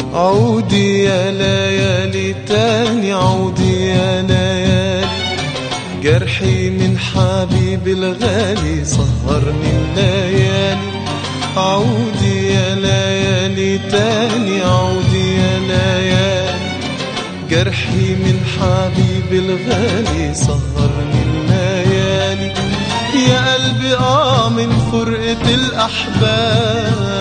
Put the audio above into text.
عودي يا ليالي تاني، عودي يا ليالي، جرحي من حبيبي الغالي سهرني الليالي. عودي يا ليالي تاني، عودي يا ليالي، جرحي من حبيبي الغالي سهرني الليالي. يا قلبي من فرقة الأحباب